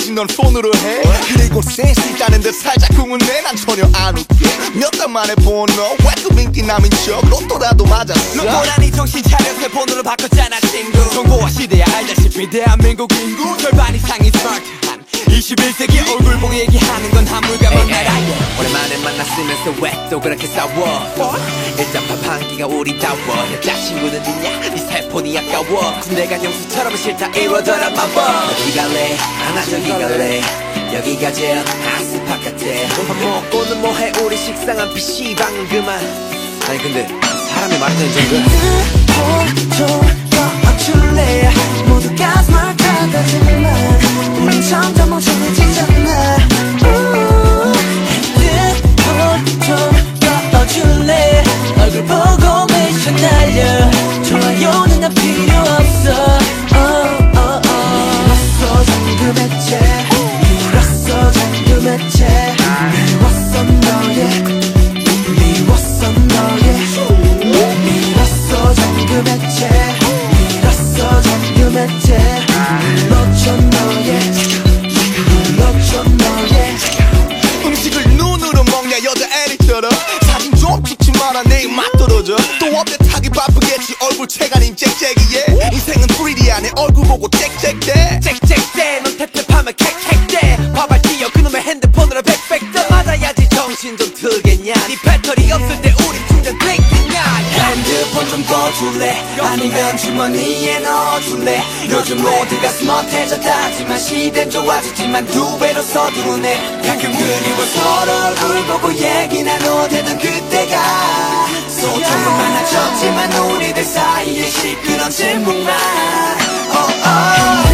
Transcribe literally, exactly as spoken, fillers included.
오직 넌 폰으로 해. 그리고 센스 있다는 듯 살짝 궁은해. 난 전혀 안 웃겨. 몇 달 만에 본 너 왜 또 민기남인 척. 로또라도 맞았어. 너보라니 정신 차려 새 폰으로 바꿨잖아 친구. 정보화 시대야 알다시피 대한민국 인구 절반 이상이 스마트한 이십일 세기 얼굴 보고 얘기하는 건 한물가만 나라. 오랜만에 만났으면서 왜 또 그렇게 싸워. 일단 밥 한 끼가 우리 다워. 여자친구는 있냐 네 새 폰이 아까워. 군대가 영수처럼 싫다 이러더라 마법. 어디 갈래 하나 저기 갈래 여기가 제일 핫스팟 같아. 밥 먹고는 뭐해 우리 식상한 피시방은 그만. 아니 근데 사람이 말하는 정도 폰 좀 꺼줄래. 모두가 스마트하다지만 우린 점점 멍청해지잖아. 핸드폰 좀 꺼줄래. 얼굴 보고 미션 날려. 좋아요는 난 필요 없어. 미웠어 잠금했지. 미웠어 잠금했지. 미웠어 너의 미웠어 너의 미웠어 잠금했지. 미웠어 잠금했지. 놓쳐 너의 놓쳐 너의 음식을 눈으로 먹냐 여자 애리처럼. 사진 좀 찍지 마라 내 입맛 떨어져. 또 업데이트하기 바쁘겠지 얼굴 체가님 짹짹이에. 인생은 쓰리디 안에 얼굴 보고 짹짹대 짹짹대 넌 탭탭하면 캑캑대. 밥알 띄어 그놈의 핸드폰으로 백백 더 맞아야지 정신 좀 들겠냐. 네 배터리 없을 때 우리 충전 되겠냐. 핸드폰 좀 꺼줄래. 아니면 주머니에 넣어줄래. 요즘 모두가 스마트해졌다지만 시대는 좋아졌지만 두 배로 서두르네. 가끔 그리워 서로 얼굴 보고 얘기 나눠대던 그때가. 소통은 많아졌지만 우리들 사이에 시끄러운 침묵만. oh, oh.